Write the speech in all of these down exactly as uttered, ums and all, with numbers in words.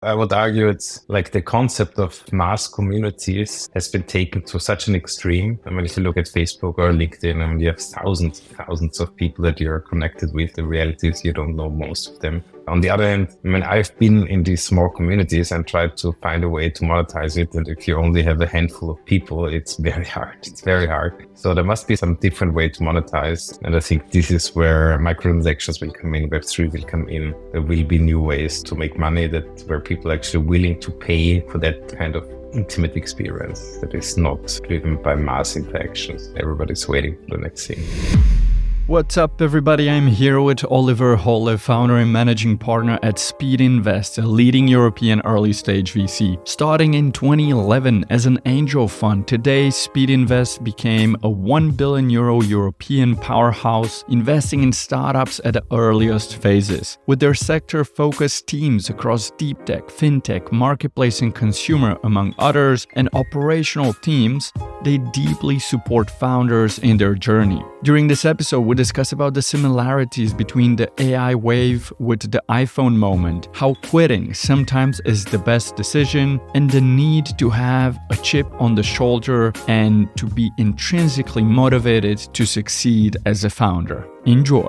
I would argue it's like the concept of mass communities has been taken to such an extreme. I mean, if you look at Facebook or LinkedIn, I mean, you have thousands, thousands of people that you're connected with. The reality is you don't know most of them. On the other hand, I mean, I've been in these small communities and tried to find a way to monetize it. And if you only have a handful of people, it's very hard. It's very hard. So there must be some different way to monetize. And I think this is where microtransactions will come in, Web three will come in. There will be new ways to make money that where people are actually willing to pay for that kind of intimate experience that is not driven by mass interactions. Everybody's waiting for the next thing. What's up, everybody? I'm here with Oliver Holle, founder and managing partner at Speedinvest, a leading European early-stage V C. Starting in twenty eleven as an angel fund, today Speedinvest became a one billion euro European powerhouse, investing in startups at the earliest phases. With their sector-focused teams across deep tech, fintech, marketplace and consumer, among others, and operational teams, they deeply support founders in their journey. During this episode, we discuss about the similarities between the A I wave with the iPhone moment, how quitting sometimes is the best decision, and the need to have a chip on the shoulder and to be intrinsically motivated to succeed as a founder. Enjoy.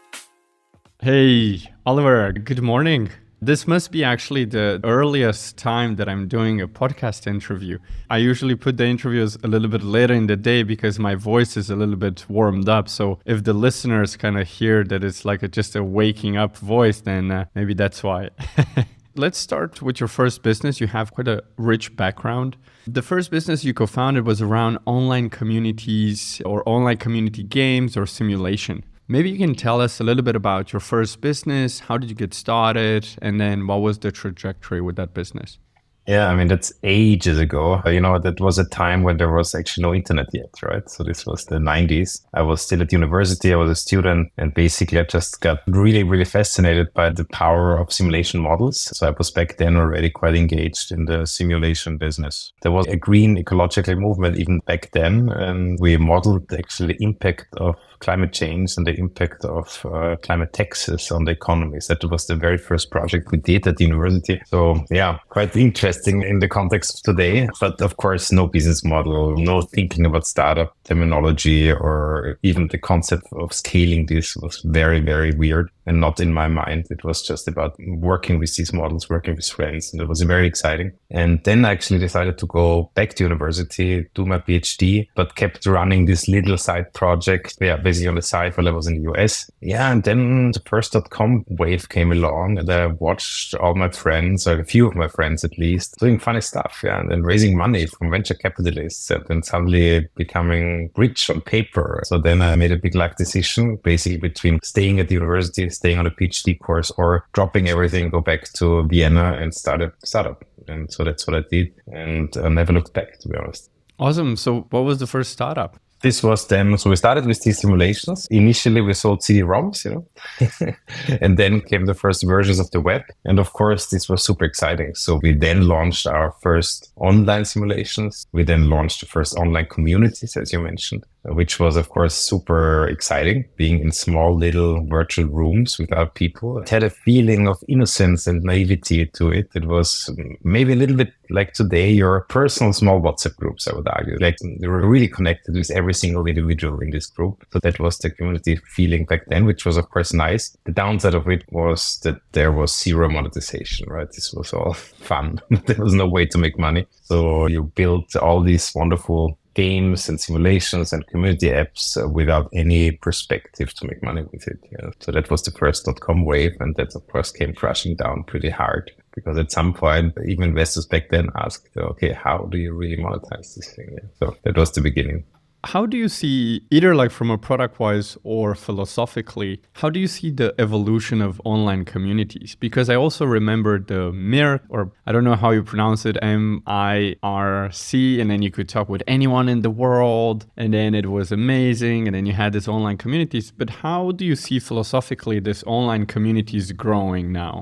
Hey, Oliver, good morning. This must be actually the earliest time that I'm doing a podcast interview. I usually put the interviews a little bit later in the day because my voice is a little bit warmed up. So if the listeners kind of hear that it's like a, just a waking up voice, then uh, maybe that's why. Let's start with your first business. You have quite a rich background. The first business you co-founded was around online communities or online community games or simulation. Maybe you can tell us a little bit about your first business. How did you get started? And then what was the trajectory with that business? Yeah, I mean, that's ages ago. You know, that was a time when there was actually no internet yet, right? So this was the nineties. I was still at university. I was a student. And basically, I just got really, really fascinated by the power of simulation models. So I was back then already quite engaged in the simulation business. There was a green ecological movement even back then. And we modeled actually the impact of climate change and the impact of uh, climate taxes on the economies. That was the very first project we did at the university. So yeah, quite interesting in the context of today. But of course, no business model, no thinking about startup terminology, or even the concept of scaling this was very, very weird and not in my mind. It was just about working with these models, working with friends, and it was very exciting. And then I actually decided to go back to university, do my PhD, but kept running this little side project. Yeah, basically on the side while I was in the U S. Yeah, and then the first dot-com wave came along and I watched all my friends, or a few of my friends at least, doing funny stuff, yeah, and then raising money from venture capitalists and then suddenly becoming rich on paper. So then I made a big life decision, basically between staying at the university, staying on a PhD course, or dropping everything, go back to Vienna and start a startup. And so that's what I did. And I never looked back, to be honest. Awesome. So what was the first startup? This was then, so we started with these simulations. Initially, we sold C D-ROMs, you know, and then came the first versions of the web. And of course, this was super exciting. So we then launched our first online simulations. We then launched the first online communities, as you mentioned, which was, of course, super exciting, being in small little virtual rooms without people. It had a feeling of innocence and naivety to it. It was maybe a little bit like today, your personal small WhatsApp groups, I would argue. Like they were really connected with every single individual in this group. So that was the community feeling back then, which was, of course, nice. The downside of it was that there was zero monetization, right? This was all fun. There was no way to make money. So you built all these wonderful games and simulations and community apps uh, without any perspective to make money with it. Yeah. So that was the first dot-com wave. And that, of course, came crashing down pretty hard. Because at some point, even investors back then asked, okay, how do you really monetize this thing? Yeah. So that was the beginning. How do you see, either like from a product-wise or philosophically, how do you see the evolution of online communities? Because I also remember the Mirc, or I don't know how you pronounce it, M I R C, and then you could talk with anyone in the world, and then it was amazing, and then you had this online communities. But how do you see philosophically this online communities growing now?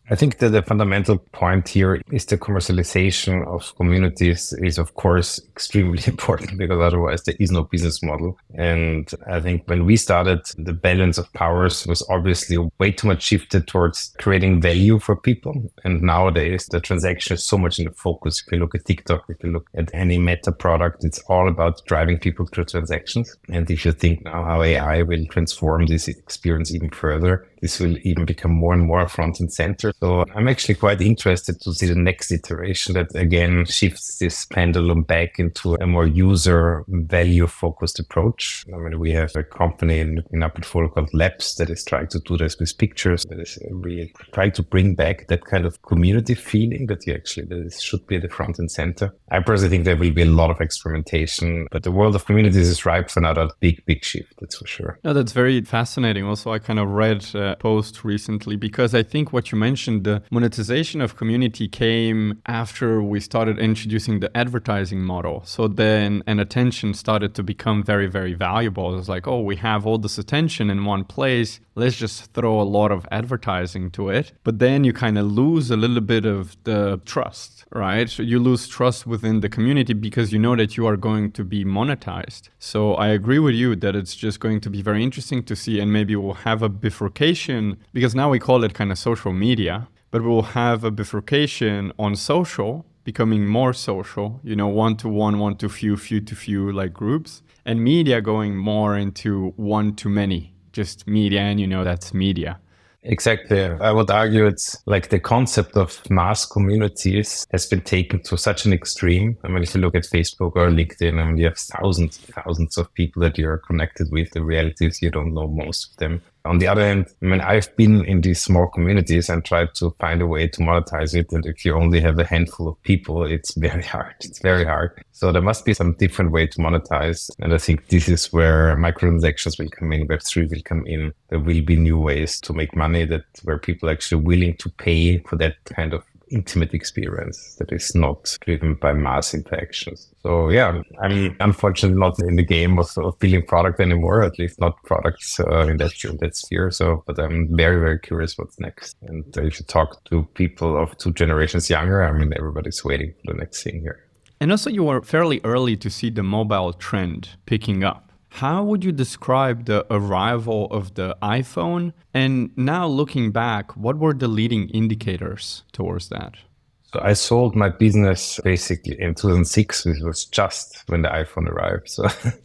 I think that the fundamental point here is the commercialization of communities is, of course, extremely important because otherwise there is no business model. And I think when we started, the balance of powers was obviously way too much shifted towards creating value for people. And nowadays, the transaction is so much in the focus. If you look at TikTok, if you look at any Meta product, it's all about driving people to transactions. And if you think now how A I will transform this experience even further, this will even become more and more front and center. So I'm actually quite interested to see the next iteration that again shifts this pendulum back into a more user value focused approach. I mean, we have a company in, in our portfolio called Labs that is trying to do this with pictures, that is really trying to bring back that kind of community feeling that you actually, that it should be at the front and center. I personally think there will be a lot of experimentation, but the world of communities is ripe for another big, big shift. That's for sure. No, that's very fascinating. Also, I kind of read uh, post recently because I think what you mentioned, the monetization of community came after we started introducing the advertising model. So then an attention started to become very, very valuable. It's like, oh, we have all this attention in one place. Let's just throw a lot of advertising to it. But then you kind of lose a little bit of the trust, right? So you lose trust within the community because you know that you are going to be monetized. So I agree with you that it's just going to be very interesting to see, and maybe we'll have a bifurcation because now we call it kind of social media, but we'll have a bifurcation on social becoming more social, you know, one-to-one, one-to-few, few-to-few like groups, and media going more into one-to-many. Just media, and you know that's media. Exactly. I would argue it's like the concept of mass communities has been taken to such an extreme. I mean, if you look at Facebook or LinkedIn, I mean, you have thousands, thousands of people that you're connected with. The reality is you don't know most of them. On the other hand, I mean, I've been in these small communities and tried to find a way to monetize it. And if you only have a handful of people, it's very hard. It's very hard. So there must be some different way to monetize. And I think this is where microtransactions will come in, Web three will come in. There will be new ways to make money that where people are actually willing to pay for that kind of intimate experience that is not driven by mass interactions. So yeah, I'm unfortunately not in the game of, of building product anymore, at least not products uh, in that in that sphere. So, but I'm very, very curious what's next. And uh, if you talk to people of two generations younger, I mean, everybody's waiting for the next thing here. And also you were fairly early to see the mobile trend picking up. How would you describe the arrival of the iPhone? And now looking back, what were the leading indicators towards that? So I sold my business basically in two thousand six, which was just when the iPhone arrived. So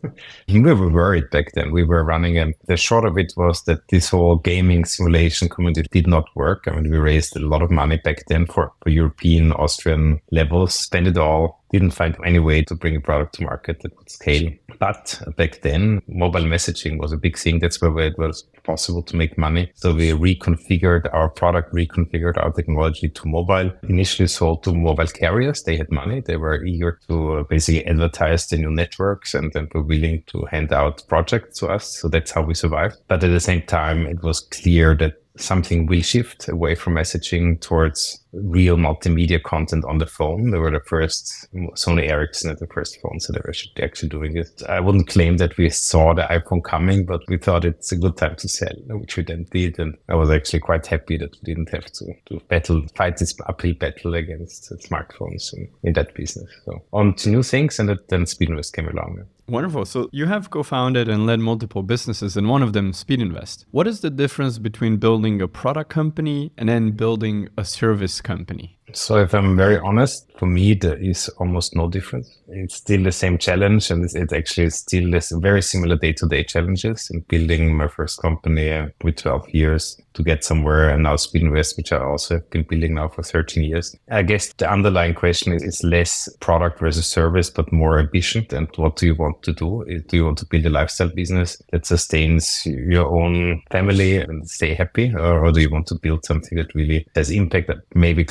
we were worried back then. We were running, and the short of it was that this whole gaming simulation community did not work. I mean, we raised a lot of money back then for, for European, Austrian levels, spent it all. Didn't find any way to bring a product to market that would scale. But back then, mobile messaging was a big thing. That's where it was possible to make money. So we reconfigured our product, reconfigured our technology to mobile. Initially sold to mobile carriers. They had money. They were eager to basically advertise the new networks and then were willing to hand out projects to us. So that's how we survived. But at the same time, it was clear that something will shift away from messaging towards real multimedia content on the phone. They were the first, Sony Ericsson at the first phones that were actually doing it. I wouldn't claim that we saw the iPhone coming, but we thought it's a good time to sell, which we then did. And I was actually quite happy that we didn't have to, to battle, fight this uphill battle against smartphones in, in that business. So on to new things, and then Speedinvest came along. Wonderful. So you have co-founded and led multiple businesses, and one of them, Speedinvest. What is the difference between building a product company and then building a service company? So if I'm very honest, for me, there is almost no difference. It's still the same challenge, and it's, it's actually still this very similar day-to-day challenges in building my first company uh, with twelve years to get somewhere, and now Speedinvest, which I also have been building now for thirteen years. I guess the underlying question is, is less product versus service, but more ambition. And what do you want to do? Do you want to build a lifestyle business that sustains your own family and stay happy? Or, or do you want to build something that really has impact, maybe global impact?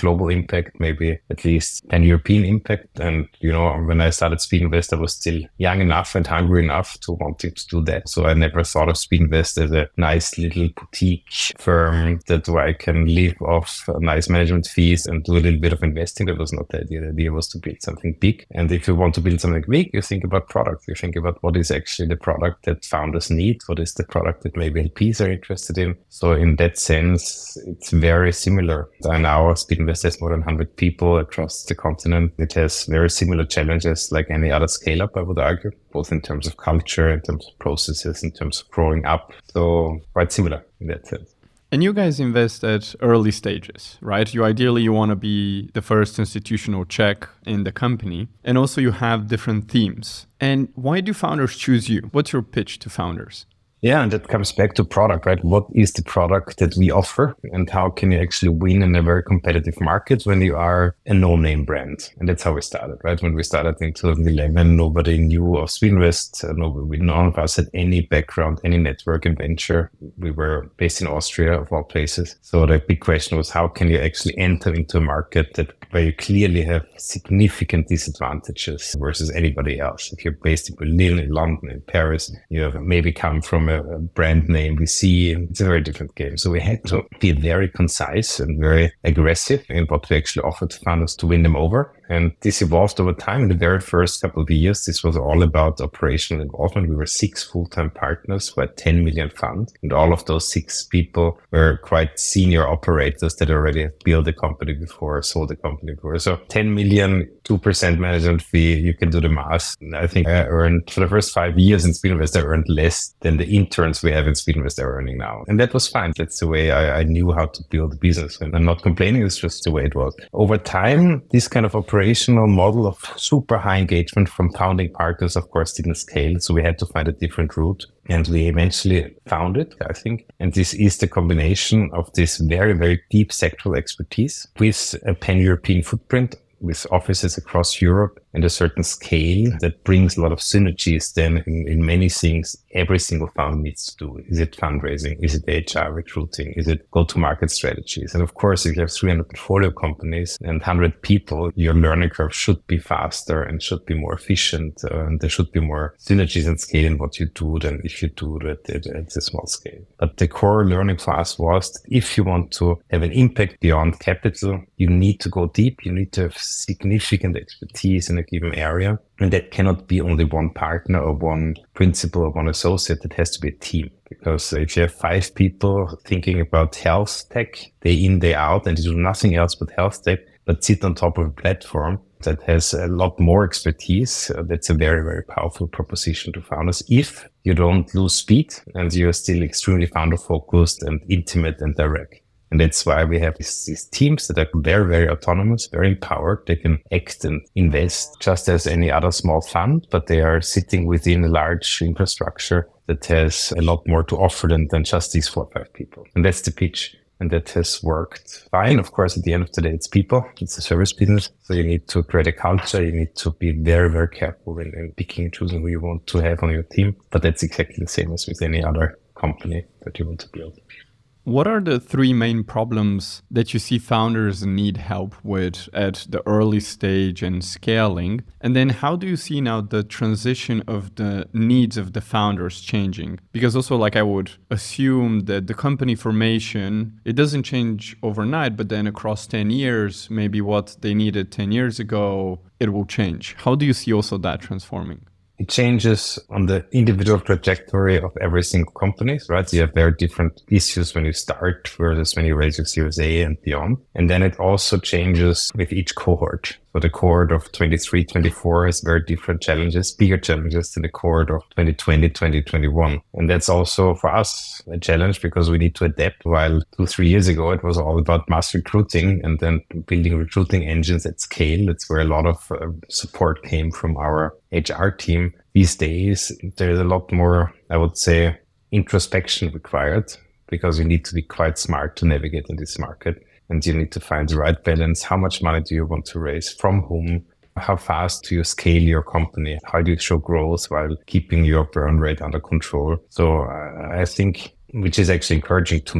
impact, maybe at least pan-European impact. And, you know, when I started Speedinvest, I was still young enough and hungry enough to wanting to do that. So I never thought of Speedinvest as a nice little boutique firm that where I can live off nice management fees and do a little bit of investing. That was not the idea. The idea was to build something big. And if you want to build something big, you think about product. You think about what is actually the product that founders need. What is the product that maybe L Ps are interested in? So in that sense, it's very similar. And now Speedinvest has more than one hundred people across the continent. It has very similar challenges like any other scale-up, I would argue, both in terms of culture, in terms of processes, in terms of growing up. So quite similar in that sense. And you guys invest at early stages, right? You ideally, you want to be the first institutional check in the company. And also you have different themes. And why do founders choose you? What's your pitch to founders? Yeah, and that comes back to product, right? What is the product that we offer and how can you actually win in a very competitive market when you are a no-name brand? And that's how we started, right? When we started in two thousand eleven, nobody knew of Speedinvest. Uh, nobody, none of us had any background, any network in venture. We were based in Austria, of all places. So the big question was, how can you actually enter into a market that where you clearly have significant disadvantages versus anybody else? If you're based in Berlin, in London, in Paris, you have maybe come from a a brand name we see, it's a very different game. So we had to be very concise and very aggressive in what we actually offered to founders to win them over. And this evolved over time. In the very first couple of years, this was all about operational involvement. We were six full-time partners for a ten million fund. And all of those six people were quite senior operators that already built a company before, sold a company before. So ten million, two percent management fee, you can do the math. I think I earned, for the first five years in Speedinvest, I earned less than the interns we have in Speedinvest are earning now. And that was fine. That's the way I, I knew how to build a business. And I'm not complaining. It's just the way it was. Over time, this kind of operational model of super high engagement from founding partners, of course, didn't scale. So we had to find a different route. And we eventually found it, I think. And this is the combination of this very, very deep sectoral expertise with a pan-European footprint, with offices across Europe and a certain scale that brings a lot of synergies then in, in many things every single founder needs to do. Is it fundraising? Is it H R recruiting? Is it go-to-market strategies? And of course, if you have three hundred portfolio companies and one hundred people, your learning curve should be faster and should be more efficient. Uh, and there should be more synergies and scale in what you do than if you do it at, at a small scale. But the core learning for us was that if you want to have an impact beyond capital, you need to go deep. You need to have significant expertise in a given area. And that cannot be only one partner or one principal or one associate. It has to be a team. Because if you have five people thinking about health tech day in, day out, and you do nothing else but health tech, but sit on top of a platform that has a lot more expertise, uh, that's a very, very powerful proposition to founders. If you don't lose speed and you're still extremely founder focused and intimate and direct. And that's why we have these, these teams that are very, very autonomous, very empowered. They can act and invest just as any other small fund, but they are sitting within a large infrastructure that has a lot more to offer than, than just these four or five people. And that's the pitch. And that has worked fine. Of course, at the end of the day, it's people. It's a service business. So you need to create a culture. You need to be very, very careful in, in picking and choosing who you want to have on your team. But that's exactly the same as with any other company that you want to build. What are the three main problems that you see founders need help with at the early stage and scaling? And then how do you see now the transition of the needs of the founders changing? Because also, like, I would assume that the company formation, it doesn't change overnight, but then across ten years, maybe what they needed ten years ago, it will change. How do you see also that transforming? It changes on the individual trajectory of every single company, right? So you have very different issues when you start versus when you raise your Series A and beyond. And then it also changes with each cohort. So the cohort of twenty-three, twenty-four has very different challenges, bigger challenges than the cohort of twenty twenty, twenty twenty-one. And that's also for us a challenge because we need to adapt. While two, three years ago, it was all about mass recruiting and then building recruiting engines at scale. That's where a lot of uh, support came from our H R team. These days, there's a lot more, I would say, introspection required because you need to be quite smart to navigate in this market. And you need to find the right balance. How much money do you want to raise? From whom? How fast do you scale your company? How do you show growth while keeping your burn rate under control? So uh, I think, which is actually encouraging to me,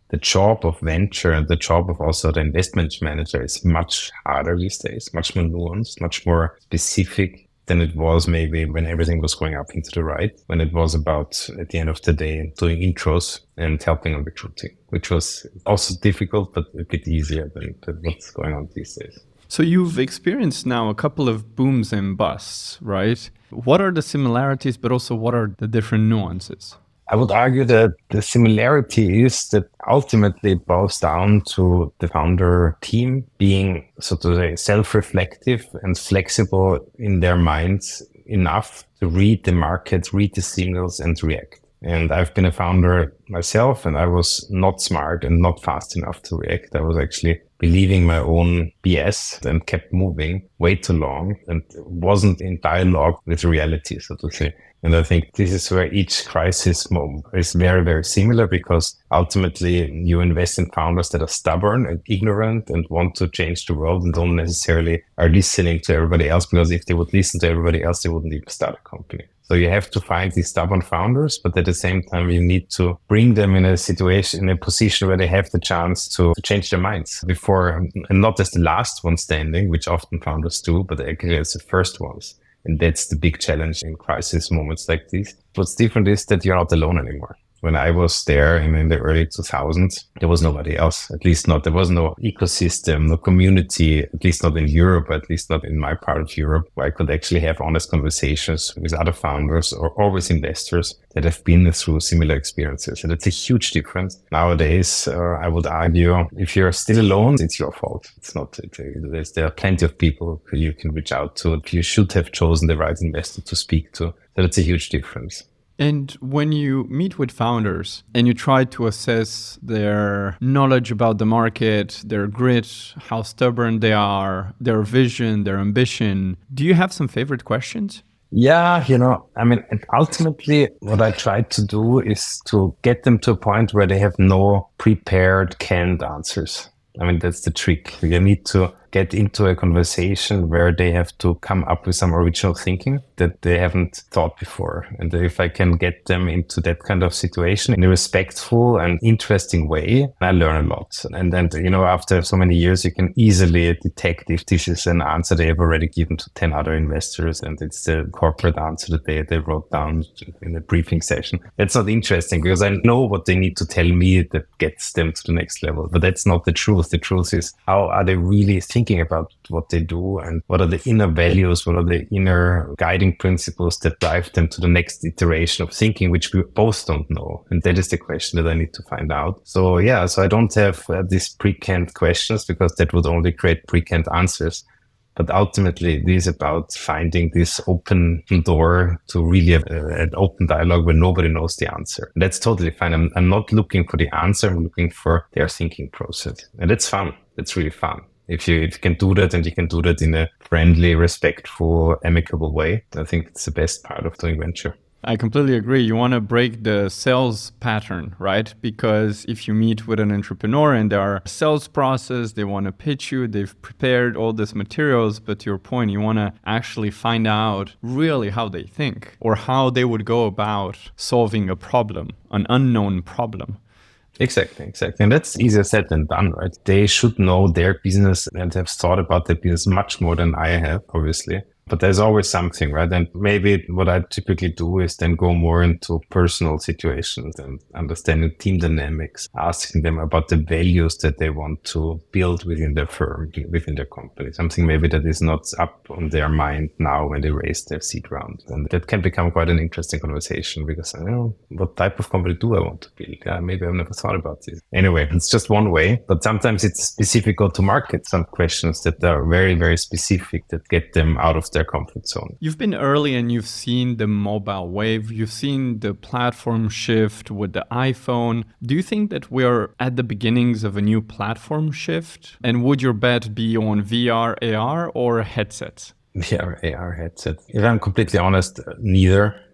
the job of venture and the job of also the investment manager is much harder these days, much more nuanced, much more specific than it was maybe when everything was going up into the right, when it was about, at the end of the day, doing intros and helping on recruiting, which was also difficult, but a bit easier than, than what's going on these days. So you've experienced now a couple of booms and busts, right? What are the similarities, but also what are the different nuances? I would argue that the similarity is that ultimately it boils down to the founder team being, so to say, self-reflective and flexible in their minds enough to read the market, read the signals and react. And I've been a founder myself, and I was not smart and not fast enough to react. I was actually believing my own B S and kept moving way too long and wasn't in dialogue with reality, so to say. And I think this is where each crisis moment is very, very similar, because ultimately you invest in founders that are stubborn and ignorant and want to change the world and don't necessarily are listening to everybody else, because if they would listen to everybody else, they wouldn't even start a company. So you have to find these stubborn founders, but at the same time, you need to bring them in a situation, in a position where they have the chance to, to change their minds before, and not as the last one standing, which often founders do, but actually as the first ones. And that's the big challenge in crisis moments like this. What's different is that you're not alone anymore. When I was there in, in the early two thousands, there was nobody else, at least not, there was no ecosystem, no community, at least not in Europe, at least not in my part of Europe, where I could actually have honest conversations with other founders or, or with investors that have been through similar experiences. And it's a huge difference. Nowadays, uh, I would argue, if you're still alone, it's your fault. It's not, it, there are plenty of people who you can reach out to. You should have chosen the right investor to speak to. So that's a huge difference. And when you meet with founders and you try to assess their knowledge about the market, their grit, how stubborn they are, their vision, their ambition, do you have some favorite questions? Yeah, you know, I mean, ultimately what I try to do is to get them to a point where they have no prepared canned answers. I mean, that's the trick. You need to get into a conversation where they have to come up with some original thinking that they haven't thought before. And if I can get them into that kind of situation in a respectful and interesting way, I learn a lot. And then, you know, after so many years, you can easily detect if this is an answer they have already given to ten other investors and it's the corporate answer that they, they wrote down in a briefing session. That's not interesting because I know what they need to tell me that gets them to the next level. But that's not the truth. The truth is, how are they really thinking thinking about what they do and what are the inner values, what are the inner guiding principles that drive them to the next iteration of thinking, which we both don't know. And that is the question that I need to find out. So yeah, so I don't have uh, these pre-canned questions because that would only create pre-canned answers. But ultimately, it is about finding this open door to really have uh, an open dialogue where nobody knows the answer. And that's totally fine. I'm, I'm not looking for the answer. I'm looking for their thinking process. And that's fun. That's really fun. If you, if you can do that and you can do that in a friendly, respectful, amicable way, I think it's the best part of doing venture. I completely agree. You want to break the sales pattern, right? Because if you meet with an entrepreneur and there are sales process, they want to pitch you, they've prepared all these materials, but to your point, you want to actually find out really how they think or how they would go about solving a problem, an unknown problem. Exactly, exactly. And that's easier said than done, right? They should know their business and have thought about their business much more than I have, obviously. But there's always something, right? And maybe what I typically do is then go more into personal situations and understanding team dynamics, asking them about the values that they want to build within their firm, within their company. Something maybe that is not up on their mind now when they raise their seed round. And that can become quite an interesting conversation because, you know, what type of company do I want to build? Yeah, maybe I've never thought about this. Anyway, it's just one way, but sometimes it's specific go to market, some questions that are very, very specific that get them out of their comfort zone. You've been early and you've seen the mobile wave. You've seen the platform shift with the iPhone. Do you think that we're at the beginnings of a new platform shift? And would your bet be on V R, A R or headsets? V R, A R headsets. If I'm completely honest, neither.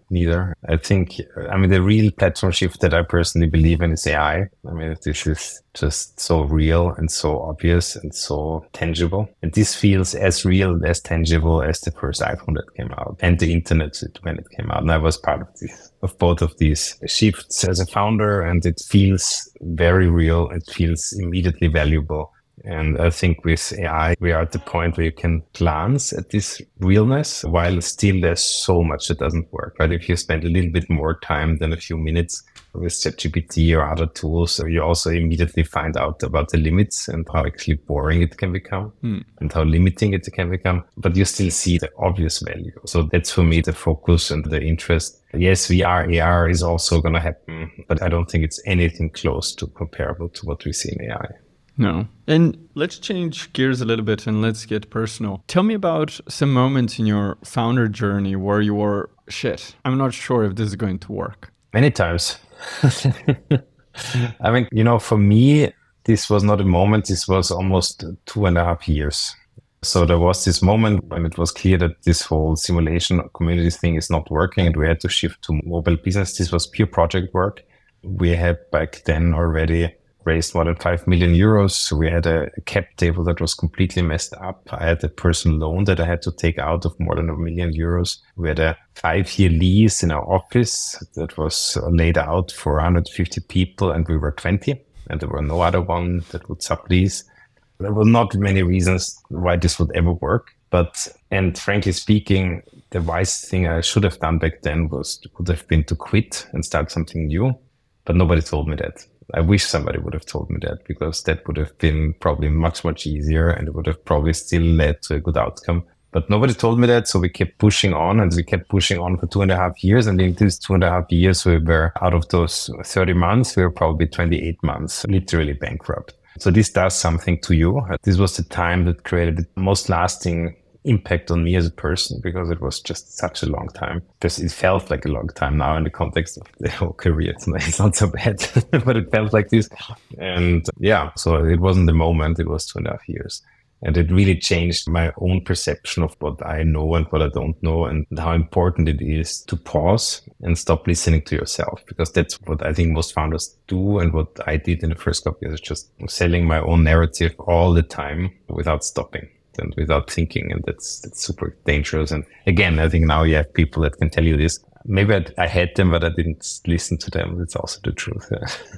neither. I think, I mean, the real platform shift that I personally believe in is A I. I mean, this is just so real and so obvious and so tangible. And this feels as real, as tangible as the first iPhone that came out and the internet when it came out. And I was part of this, of both of these shifts as a founder, and it feels very real. It feels immediately valuable. And I think with A I, we are at the point where you can glance at this realness while still there's so much that doesn't work. But if you spend a little bit more time than a few minutes with ChatGPT or other tools, you also immediately find out about the limits and how actually boring it can become mm. and how limiting it can become. But you still see the obvious value. So that's for me the focus and the interest. Yes, V R, A R is also going to happen, but I don't think it's anything close to comparable to what we see in A I. No. And let's change gears a little bit and let's get personal. Tell me about some moments in your founder journey where you were, shit, I'm not sure if this is going to work. Many times. I mean, you know, for me, this was not a moment. This was almost two and a half years. So there was this moment when it was clear that this whole simulation community thing is not working and we had to shift to mobile business. This was pure project work. We had back then already raised more than five million euros. So we had a cap table that was completely messed up. I had a personal loan that I had to take out of more than a million euros. We had a five-year lease in our office that was laid out for one hundred fifty people, and we were twenty, and there were no other one that would sublease. There were not many reasons why this would ever work. But, and frankly speaking, the wise thing I should have done back then was would have been to quit and start something new. But nobody told me that. I wish somebody would have told me that, because that would have been probably much, much easier and it would have probably still led to a good outcome. But nobody told me that. So we kept pushing on and we kept pushing on for two and a half years. And in these two and a half years, we were out of those thirty months, we were probably twenty-eight months, literally bankrupt. So this does something to you. This was the time that created the most lasting impact on me as a person, because it was just such a long time. Because it felt like a long time now in the context of the whole career. It's not, it's not so bad, but it felt like this. And yeah, so it wasn't the moment, it was two and a half years. And it really changed my own perception of what I know and what I don't know, and how important it is to pause and stop listening to yourself. Because that's what I think most founders do. And what I did in the first couple of years, just selling my own narrative all the time without stopping and without thinking. And that's, that's super dangerous. And again, I think now you have people that can tell you this. Maybe I, I had them, but I didn't listen to them. It's also the truth.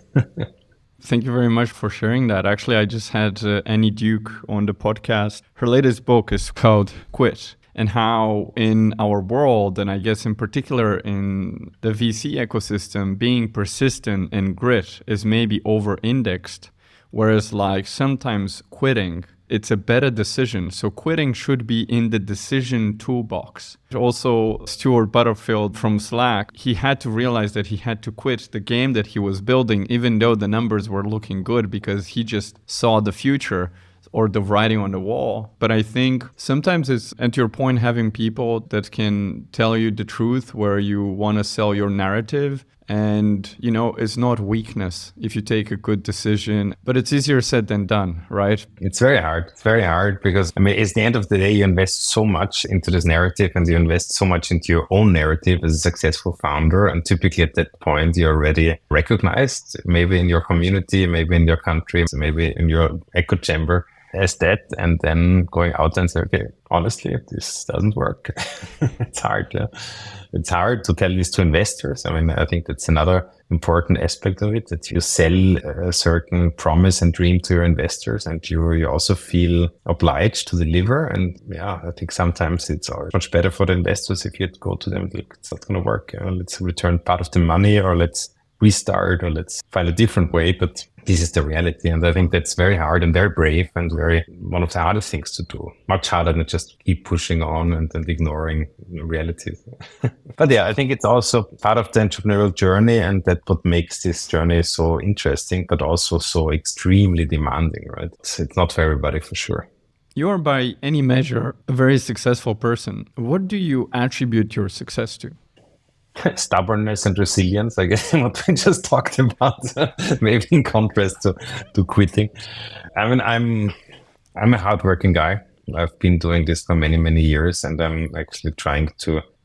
Thank you very much for sharing that. Actually, I just had uh, Annie Duke on the podcast. Her latest book is called Quit, and how in our world, and I guess in particular in the V C ecosystem, being persistent and grit is maybe over-indexed, whereas like sometimes quitting, it's a better decision. So quitting should be in the decision toolbox. Also, Stuart Butterfield from Slack, he had to realize that he had to quit the game that he was building, even though the numbers were looking good, because he just saw the future or the writing on the wall. But I think sometimes it's, and to your point, having people that can tell you the truth where you want to sell your narrative. And, you know, it's not weakness if you take a good decision, but it's easier said than done, right? It's very hard. It's very hard because, I mean, it's the end of the day, you invest so much into this narrative and you invest so much into your own narrative as a successful founder. And typically at that point, you're already recognized, maybe in your community, maybe in your country, maybe in your echo chamber as that, and then going out and say, okay, honestly, this doesn't work. It's hard. Yeah? It's hard to tell this to investors. I mean, I think that's another important aspect of it, that you sell a certain promise and dream to your investors, and you, you also feel obliged to deliver. And yeah, I think sometimes it's much better for the investors if you go to them, look, it's not going to work. Uh, let's return part of the money, or let's restart, or let's find a different way. But this is the reality. And I think that's very hard and very brave and very one of the hardest things to do. Much harder than just keep pushing on and, and ignoring reality. But yeah, I think it's also part of the entrepreneurial journey, and that's what makes this journey so interesting, but also so extremely demanding, right? It's, it's not for everybody, for sure. You are, by any measure, a very successful person. What do you attribute your success to? Stubbornness and resilience, I guess, what we just talked about, maybe in contrast to, to quitting. I mean, I'm I'm a hardworking guy. I've been doing this for many, many years, and I'm actually trying to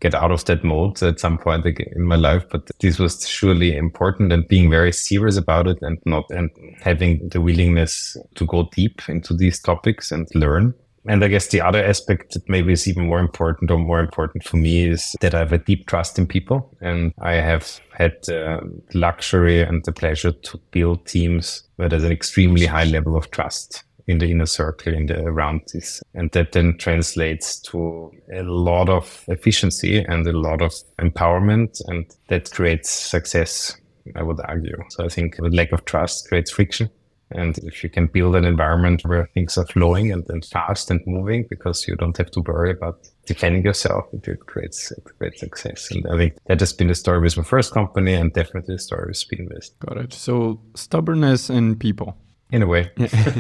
get out of that mode at some point in my life. But this was surely important, and being very serious about it and not and having the willingness to go deep into these topics and learn. And I guess the other aspect that maybe is even more important or more important for me is that I have a deep trust in people. And I have had the luxury and the pleasure to build teams where there's an extremely high level of trust in the inner circle, in the around this. And that then translates to a lot of efficiency and a lot of empowerment. And that creates success, I would argue. So I think the lack of trust creates friction. And if you can build an environment where things are flowing and, and fast and moving, because you don't have to worry about defending yourself, it creates great success. And I think that has been the story with my first company, and definitely the story with Speed Invest. Got it. So stubbornness in people. In a way.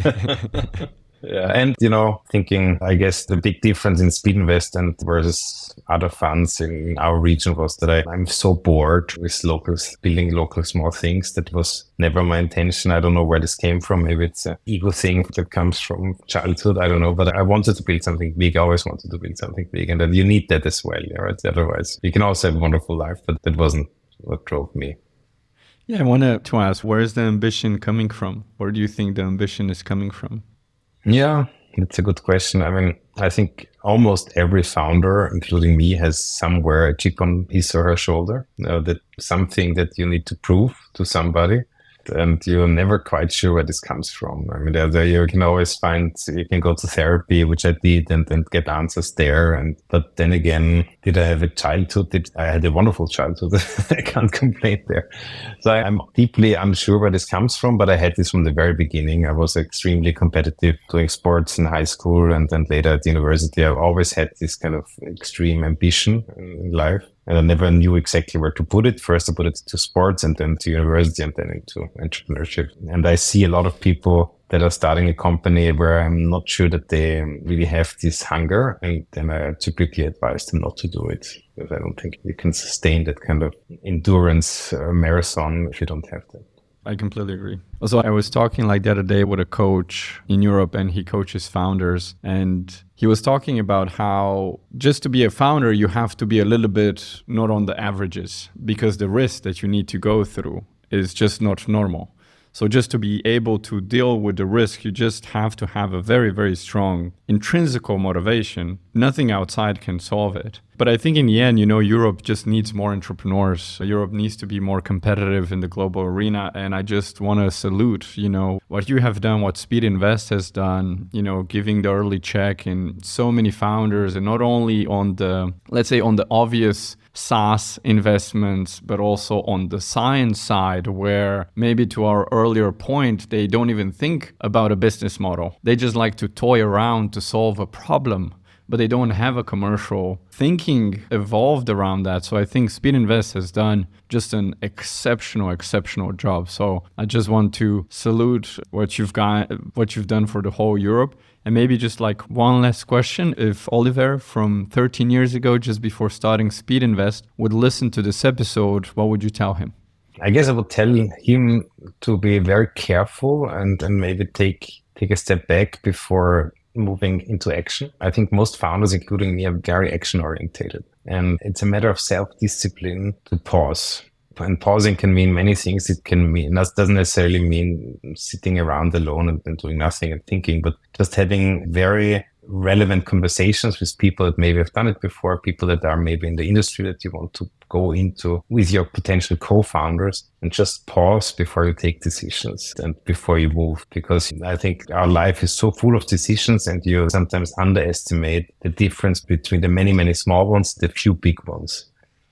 Yeah, and, you know, thinking, I guess the big difference in Speed Invest and versus other funds in our region was that I, I'm so bored with locals, building local small things. That was never my intention. I don't know where this came from. Maybe it's an ego thing that comes from childhood. I don't know, but I wanted to build something big. I always wanted to build something big. And then you need that as well, right? Otherwise, you can also have a wonderful life, but that wasn't what drove me. Yeah, I wanted to ask, where is the ambition coming from? Where do you think the ambition is coming from? Yeah, that's a good question. I mean, I think almost every founder, including me, has somewhere a chip on his or her shoulder. You know, that something that you need to prove to somebody. And you're never quite sure where this comes from. I mean, there, there you can always find, you can go to therapy, which I did, and, and get answers there. And but then again, did I have a childhood? Did, I had a wonderful childhood. I can't complain there. So I, I'm deeply unsure where this comes from, but I had this from the very beginning. I was extremely competitive doing sports in high school and then later at university. I always had this kind of extreme ambition in life. And I never knew exactly where to put it. First, I put it to sports and then to university and then into entrepreneurship. And I see a lot of people that are starting a company where I'm not sure that they really have this hunger. And then I typically advise them not to do it, because I don't think you can sustain that kind of endurance uh, marathon if you don't have that. I completely agree. Also, I was talking like the other day with a coach in Europe, and he coaches founders, and he was talking about how just to be a founder, you have to be a little bit not on the averages, because the risk that you need to go through is just not normal. So just to be able to deal with the risk, you just have to have a very, very strong intrinsic motivation. Nothing outside can solve it. But I think in the end, you know, Europe just needs more entrepreneurs. So Europe needs to be more competitive in the global arena. And I just want to salute, you know, what you have done, what Speed Invest has done, you know, giving the early check in so many founders, and not only on the, let's say, on the obvious SaaS investments, but also on the science side, where maybe to our earlier point, they don't even think about a business model. They just like to toy around to solve a problem, but they don't have a commercial thinking evolved around that. So I think Speed Invest has done just an exceptional, exceptional job. So I just want to salute what you've got, what you've done for the whole Europe. And maybe just like one last question, if Oliver from thirteen years ago, just before starting Speed Invest, would listen to this episode, what would you tell him? I guess I would tell him to be very careful and, and maybe take take a step back before moving into action. I think most founders, including me, are very action orientated. And it's a matter of self-discipline to pause. And pausing can mean many things. It can mean, that doesn't necessarily mean sitting around alone and, and doing nothing and thinking, but just having very relevant conversations with people that maybe have done it before, people that are maybe in the industry that you want to go into with your potential co-founders, and just pause before you take decisions and before you move. Because I think our life is so full of decisions, and you sometimes underestimate the difference between the many, many small ones, the few big ones.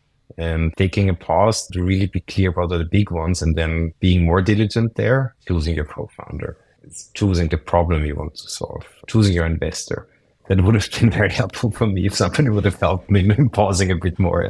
And taking a pause to really be clear about the big ones, and then being more diligent there, choosing your co-founder, choosing the problem you want to solve, choosing your investor. That would have been very helpful for me if somebody would have helped me in pausing a bit more.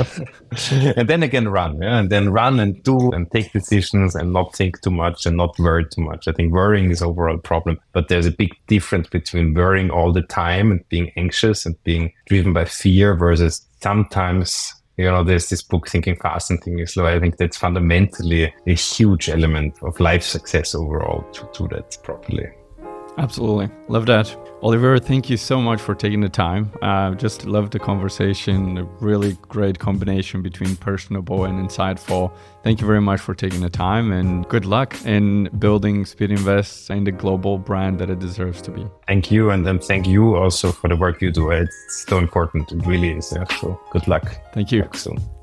Yeah? And then again, run, yeah? and then run and do and take decisions and not think too much and not worry too much. I think worrying is overall a problem, but there's a big difference between worrying all the time and being anxious and being driven by fear versus sometimes, you know, there's this book, Thinking Fast and Thinking Slow. I think that's fundamentally a huge element of life success overall, to do that properly. Absolutely. Love that. Oliver, thank you so much for taking the time. Uh, just love the conversation. A really great combination between personable and insightful. Thank you very much for taking the time, and good luck in building Speedinvest and the global brand that it deserves to be. Thank you. And then thank you also for the work you do. It's so important. It really is. Yeah. So good luck. Thank you. Talk soon.